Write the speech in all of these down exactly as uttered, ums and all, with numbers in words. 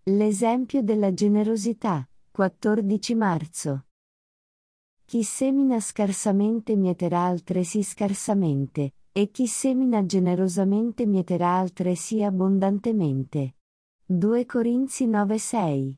L'esempio della generosità, quattordici marzo. Chi semina scarsamente mieterà altresì scarsamente, e chi semina generosamente mieterà altresì abbondantemente. due Corinzi nove sei.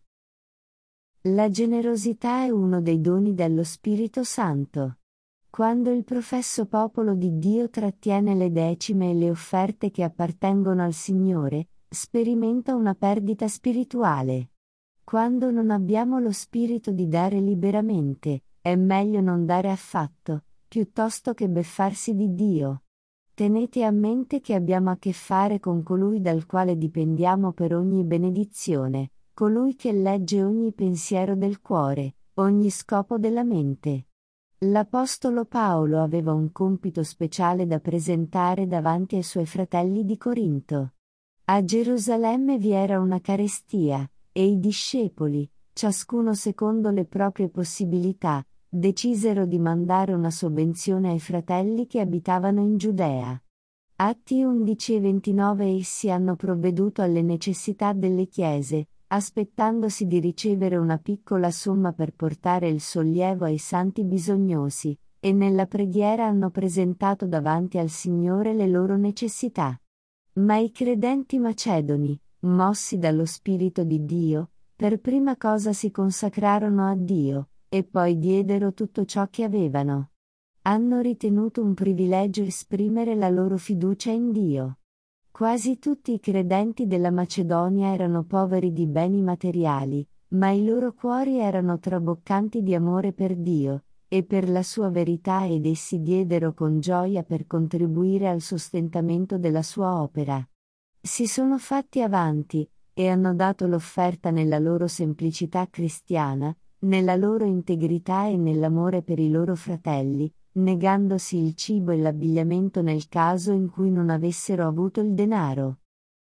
La generosità è uno dei doni dello Spirito Santo. Quando il professo popolo di Dio trattiene le decime e le offerte che appartengono al Signore, sperimenta una perdita spirituale. Quando non abbiamo lo spirito di dare liberamente, è meglio non dare affatto, piuttosto che beffarsi di Dio. Tenete a mente che abbiamo a che fare con colui dal quale dipendiamo per ogni benedizione, colui che legge ogni pensiero del cuore, ogni scopo della mente. L'Apostolo Paolo aveva un compito speciale da presentare davanti ai suoi fratelli di Corinto. A Gerusalemme vi era una carestia, e i discepoli, ciascuno secondo le proprie possibilità, decisero di mandare una sovvenzione ai fratelli che abitavano in Giudea. Atti undici e ventinove. Essi hanno provveduto alle necessità delle chiese, aspettandosi di ricevere una piccola somma per portare il sollievo ai santi bisognosi, e nella preghiera hanno presentato davanti al Signore le loro necessità. Ma i credenti macedoni, mossi dallo Spirito di Dio, per prima cosa si consacrarono a Dio, e poi diedero tutto ciò che avevano. Hanno ritenuto un privilegio esprimere la loro fiducia in Dio. Quasi tutti i credenti della Macedonia erano poveri di beni materiali, ma i loro cuori erano traboccanti di amore per Dio, e per la sua verità, ed essi diedero con gioia per contribuire al sostentamento della sua opera. Si sono fatti avanti, e hanno dato l'offerta nella loro semplicità cristiana, nella loro integrità e nell'amore per i loro fratelli, negandosi il cibo e l'abbigliamento nel caso in cui non avessero avuto il denaro.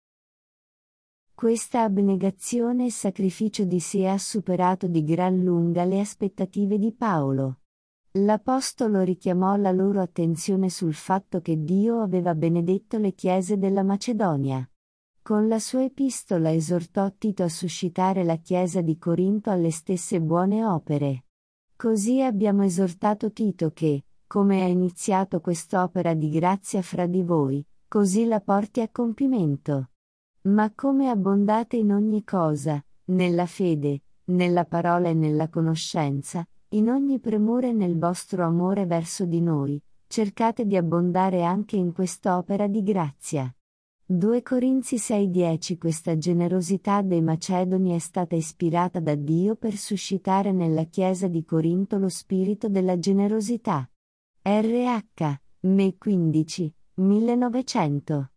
Questa abnegazione e sacrificio di sé ha superato di gran lunga le aspettative di Paolo. L'Apostolo richiamò la loro attenzione sul fatto che Dio aveva benedetto le chiese della Macedonia. Con la sua epistola esortò Tito a suscitare la chiesa di Corinto alle stesse buone opere. Così abbiamo esortato Tito che, come ha iniziato quest'opera di grazia fra di voi, così la porti a compimento. Ma come abbondate in ogni cosa, nella fede, nella parola e nella conoscenza, in ogni premura e nel vostro amore verso di noi, cercate di abbondare anche in quest'opera di grazia. due Corinzi sei dieci. Questa generosità dei Macedoni è stata ispirata da Dio per suscitare nella Chiesa di Corinto lo spirito della generosità. R H. M quindici, millenovecento.